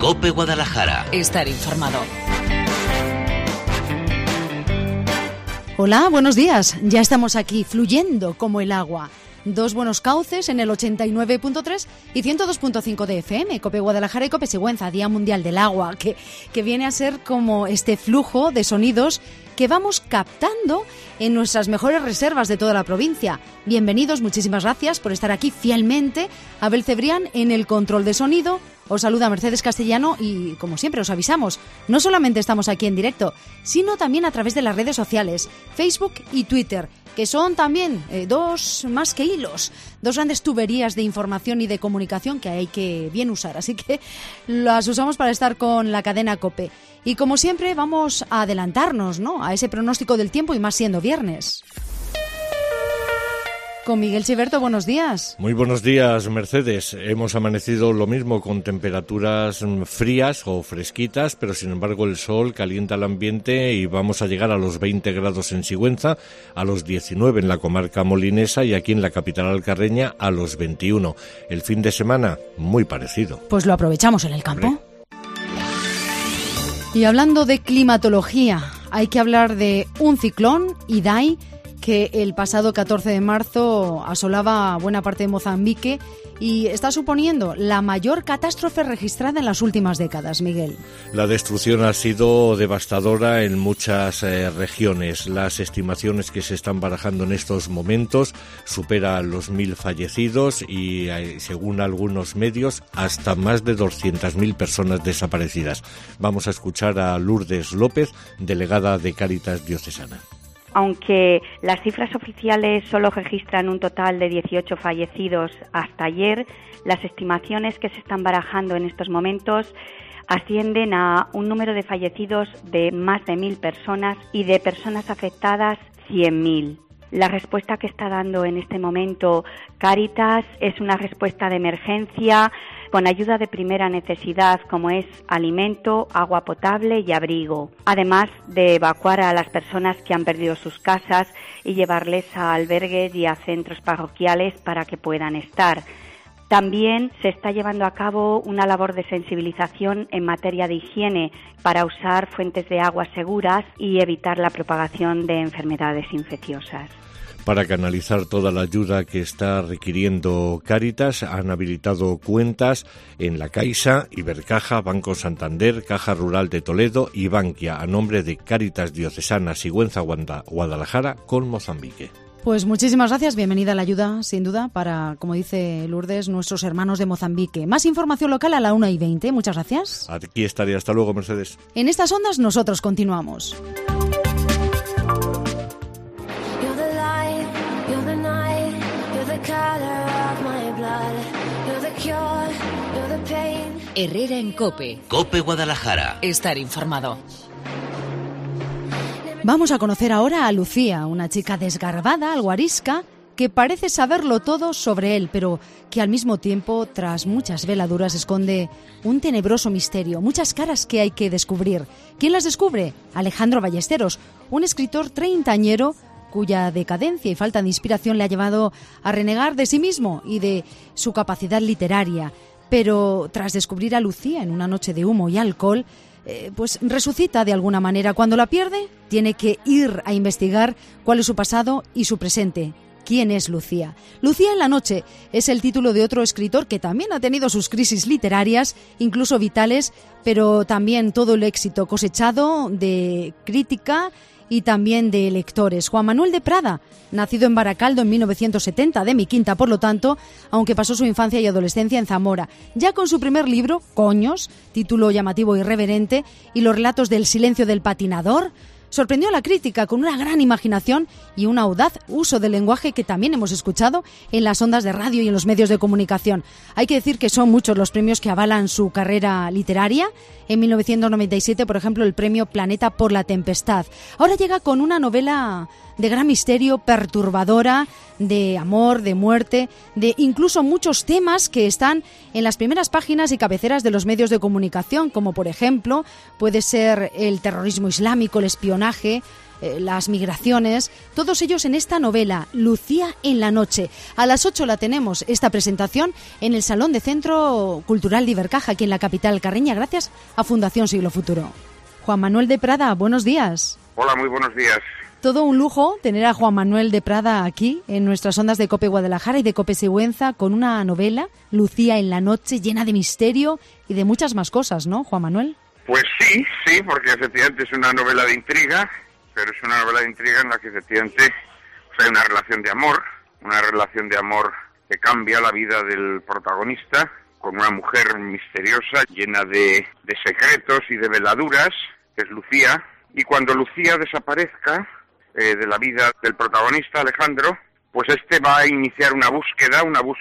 COPE Guadalajara. Estar informado. Hola, buenos días. Ya estamos aquí, fluyendo como el agua. Dos buenos cauces en el 89.3 y 102.5 de FM, COPE Guadalajara y COPE Sigüenza, Día Mundial del Agua, que viene a ser como este flujo de sonidos que vamos captando en nuestras mejores reservas de toda la provincia. Bienvenidos, muchísimas gracias por estar aquí fielmente. Abel Cebrián en el control de sonido. Os saluda Mercedes Castellano y, como siempre, os avisamos, no solamente estamos aquí en directo, sino también a través de las redes sociales, Facebook y Twitter, que son también dos más que hilos, dos grandes tuberías de información y de comunicación que hay que bien usar. Así que las usamos para estar con la cadena COPE. Y como siempre vamos a adelantarnos, ¿no?, a ese pronóstico del tiempo y más siendo viernes. Con Miguel Chiverto, buenos días. Muy buenos días, Mercedes. Hemos amanecido lo mismo con temperaturas frías o fresquitas, pero sin embargo el sol calienta el ambiente y vamos a llegar a los 20 grados en Sigüenza, a los 19 en la comarca molinesa y aquí en la capital alcarreña a los 21. El fin de semana, muy parecido. Pues lo aprovechamos en el campo. ¡Hombre! Y hablando de climatología, hay que hablar de un ciclón, Idai, que el pasado 14 de marzo asolaba buena parte de Mozambique y está suponiendo la mayor catástrofe registrada en las últimas décadas, Miguel. La destrucción ha sido devastadora en muchas regiones. Las estimaciones que se están barajando en estos momentos superan los 1.000 fallecidos y, según algunos medios, hasta más de 200.000 personas desaparecidas. Vamos a escuchar a Lourdes López, delegada de Cáritas Diocesana. Aunque las cifras oficiales solo registran un total de 18 fallecidos hasta ayer, las estimaciones que se están barajando en estos momentos ascienden a un número de fallecidos de más de 1.000 personas y de personas afectadas 100.000. La respuesta que está dando en este momento Cáritas es una respuesta de emergencia con ayuda de primera necesidad, como es alimento, agua potable y abrigo, además de evacuar a las personas que han perdido sus casas y llevarles a albergues y a centros parroquiales para que puedan estar. También se está llevando a cabo una labor de sensibilización en materia de higiene para usar fuentes de agua seguras y evitar la propagación de enfermedades infecciosas. Para canalizar toda la ayuda que está requiriendo Cáritas, han habilitado cuentas en la Caixa, Ibercaja, Banco Santander, Caja Rural de Toledo y Bankia, a nombre de Cáritas Diocesana Sigüenza Guadalajara con Mozambique. Pues muchísimas gracias, bienvenida la ayuda, sin duda, para, como dice Lourdes, nuestros hermanos de Mozambique. Más información local a la 1:20, muchas gracias. Aquí estaré, hasta luego, Mercedes. En estas ondas nosotros continuamos. Herrera en COPE. COPE Guadalajara. Estar informado. Vamos a conocer ahora a Lucía, una chica desgarbada, algo arisca, que parece saberlo todo sobre él, pero que al mismo tiempo, tras muchas veladuras, esconde un tenebroso misterio, muchas caras que hay que descubrir. ¿Quién las descubre? Alejandro Ballesteros, un escritor treintañero cuya decadencia y falta de inspiración le ha llevado a renegar de sí mismo y de su capacidad literaria. Pero tras descubrir a Lucía en una noche de humo y alcohol, pues resucita de alguna manera. Cuando la pierde, tiene que ir a investigar cuál es su pasado y su presente. ¿Quién es Lucía? Lucía en la noche es el título de otro escritor que también ha tenido sus crisis literarias, incluso vitales, pero también todo el éxito cosechado de crítica y también de lectores. Juan Manuel de Prada, nacido en Baracaldo en 1970, de mi quinta, por lo tanto, aunque pasó su infancia y adolescencia en Zamora. Ya con su primer libro, Coños, título llamativo e irreverente, y los relatos del silencio del patinador, sorprendió a la crítica con una gran imaginación y un audaz uso del lenguaje que también hemos escuchado en las ondas de radio y en los medios de comunicación. Hay que decir que son muchos los premios que avalan su carrera literaria. En 1997, por ejemplo, el premio Planeta por la Tempestad. Ahora llega con una novela de gran misterio, perturbadora, de amor, de muerte, de incluso muchos temas que están en las primeras páginas y cabeceras de los medios de comunicación, como por ejemplo puede ser el terrorismo islámico, el espionaje, las migraciones, todos ellos en esta novela, Lucía en la noche. A las 8 la tenemos, esta presentación, en el Salón de Centro Cultural de Ibercaja, aquí en la capital carreña, gracias a Fundación Siglo Futuro. Juan Manuel de Prada, buenos días. Hola, muy buenos días. Todo un lujo tener a Juan Manuel de Prada aquí, en nuestras ondas de COPE Guadalajara y de COPE Sigüenza, con una novela, Lucía en la noche, llena de misterio y de muchas más cosas, ¿no, Juan Manuel? Pues sí, porque efectivamente es una novela de intriga, pero es una novela de intriga en la que efectivamente hay una relación de amor que cambia la vida del protagonista, con una mujer misteriosa, llena de secretos y de veladuras, que es Lucía, y cuando Lucía desaparezca de la vida del protagonista, Alejandro, pues este va a iniciar una búsqueda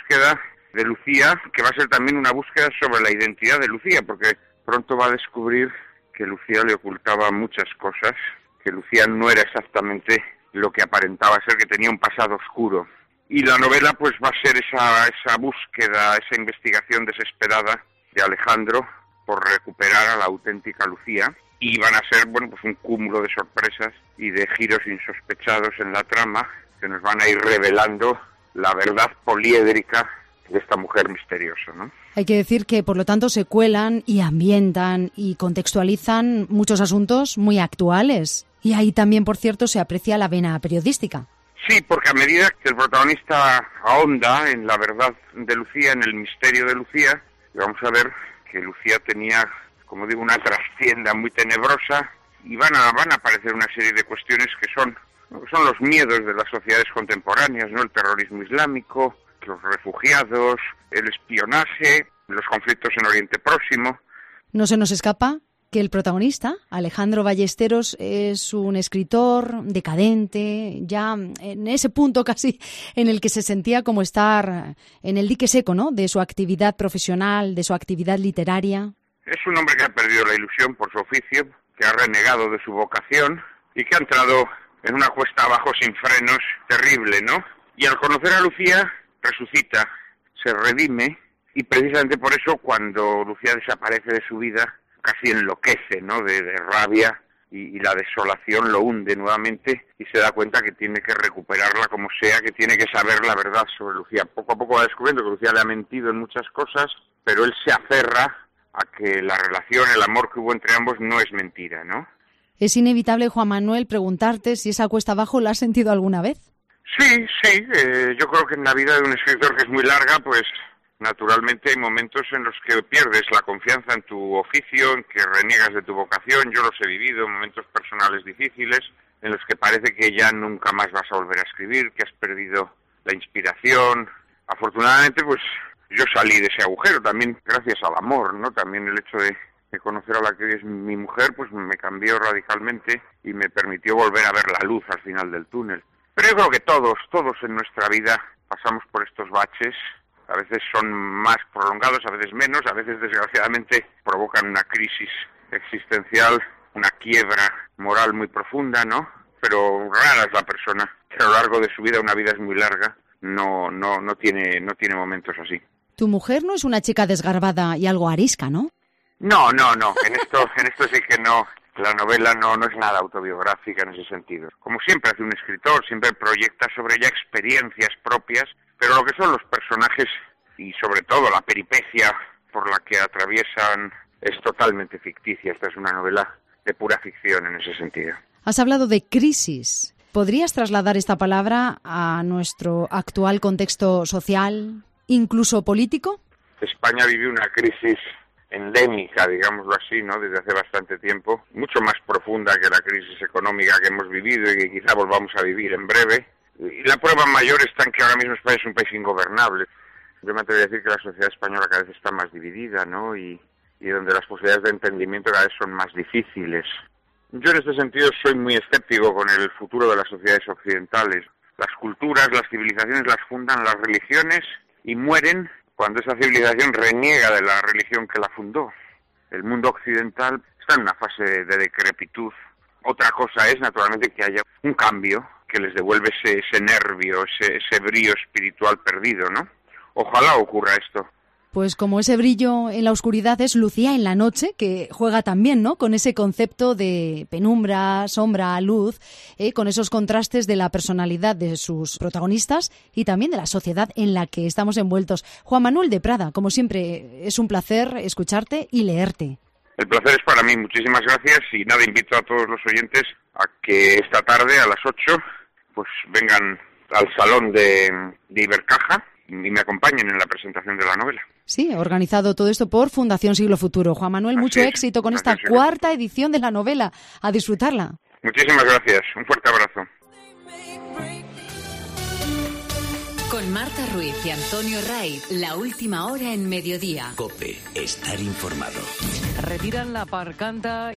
de Lucía, que va a ser también una búsqueda sobre la identidad de Lucía, porque pronto va a descubrir que Lucía le ocultaba muchas cosas, que Lucía no era exactamente lo que aparentaba ser, que tenía un pasado oscuro. Y la novela pues va a ser esa búsqueda, esa investigación desesperada de Alejandro por recuperar a la auténtica Lucía. Y van a ser, pues un cúmulo de sorpresas y de giros insospechados en la trama que nos van a ir revelando la verdad poliédrica de esta mujer misteriosa, ¿no? Hay que decir que, por lo tanto, se cuelan y ambientan y contextualizan muchos asuntos muy actuales. Y ahí también, por cierto, se aprecia la vena periodística. Sí, porque a medida que el protagonista ahonda en la verdad de Lucía, en el misterio de Lucía, vamos a ver que Lucía tenía, como digo, una trastienda muy tenebrosa, y van a aparecer una serie de cuestiones que son los miedos de las sociedades contemporáneas, ¿no? El terrorismo islámico, los refugiados, el espionaje, los conflictos en Oriente Próximo. No se nos escapa que el protagonista, Alejandro Ballesteros, es un escritor decadente, ya en ese punto casi en el que se sentía como estar en el dique seco, ¿no?, de su actividad profesional, de su actividad literaria. Es un hombre que ha perdido la ilusión por su oficio, que ha renegado de su vocación y que ha entrado en una cuesta abajo sin frenos terrible, ¿no? Y al conocer a Lucía, resucita, se redime, y precisamente por eso cuando Lucía desaparece de su vida, casi enloquece, ¿no?, de rabia, y la desolación lo hunde nuevamente y se da cuenta que tiene que recuperarla como sea, que tiene que saber la verdad sobre Lucía. Poco a poco va descubriendo que Lucía le ha mentido en muchas cosas, pero él se aferra a que la relación, el amor que hubo entre ambos no es mentira, ¿no? Es inevitable, Juan Manuel, preguntarte si esa cuesta abajo la has sentido alguna vez. Sí, yo creo que en la vida de un escritor que es muy larga, pues naturalmente hay momentos en los que pierdes la confianza en tu oficio, en que reniegas de tu vocación. Yo los he vivido, momentos personales difíciles, en los que parece que ya nunca más vas a volver a escribir, que has perdido la inspiración. Afortunadamente, pues yo salí de ese agujero también gracias al amor, ¿no? También el hecho de conocer a la que hoy es mi mujer, pues me cambió radicalmente y me permitió volver a ver la luz al final del túnel. Pero yo creo que todos en nuestra vida pasamos por estos baches. A veces son más prolongados, a veces menos, a veces desgraciadamente provocan una crisis existencial, una quiebra moral muy profunda, ¿no? Pero rara es la persona que a lo largo de su vida, una vida es muy larga, no tiene momentos así. Tu mujer no es una chica desgarbada y algo arisca, ¿no? No. En esto sí que no. La novela no es nada autobiográfica en ese sentido. Como siempre hace un escritor, siempre proyecta sobre ella experiencias propias, pero lo que son los personajes y sobre todo la peripecia por la que atraviesan es totalmente ficticia. Esta es una novela de pura ficción en ese sentido. Has hablado de crisis. ¿Podrías trasladar esta palabra a nuestro actual contexto social, incluso político? España vive una crisis endémica, digámoslo así, ¿no?, desde hace bastante tiempo, mucho más profunda que la crisis económica que hemos vivido y que quizá volvamos a vivir en breve. Y la prueba mayor está en que ahora mismo España es un país ingobernable. Yo me atrevería a decir que la sociedad española cada vez está más dividida, ¿no?, y donde las posibilidades de entendimiento cada vez son más difíciles. Yo en este sentido soy muy escéptico con el futuro de las sociedades occidentales. Las culturas, las civilizaciones las fundan las religiones y mueren cuando esa civilización reniega de la religión que la fundó. El mundo occidental está en una fase de decrepitud. Otra cosa es, naturalmente, que haya un cambio que les devuelve ese nervio, ese brío espiritual perdido, ¿no? Ojalá ocurra esto. Pues como ese brillo en la oscuridad es Lucía en la noche, que juega también, ¿no?, con ese concepto de penumbra, sombra, luz, con esos contrastes de la personalidad de sus protagonistas y también de la sociedad en la que estamos envueltos. Juan Manuel de Prada, como siempre, es un placer escucharte y leerte. El placer es para mí, muchísimas gracias, y nada, invito a todos los oyentes a que esta tarde a las 8 pues vengan al salón de Ibercaja y me acompañen en la presentación de la novela. Sí, organizado todo esto por Fundación Siglo Futuro. Juan Manuel, mucho éxito con esta cuarta edición de la novela. A disfrutarla. Muchísimas gracias. Un fuerte abrazo. Con Marta Ruiz y Antonio Raiz, la última hora en Mediodía. COPE, estar informado. Retiran la parcanta.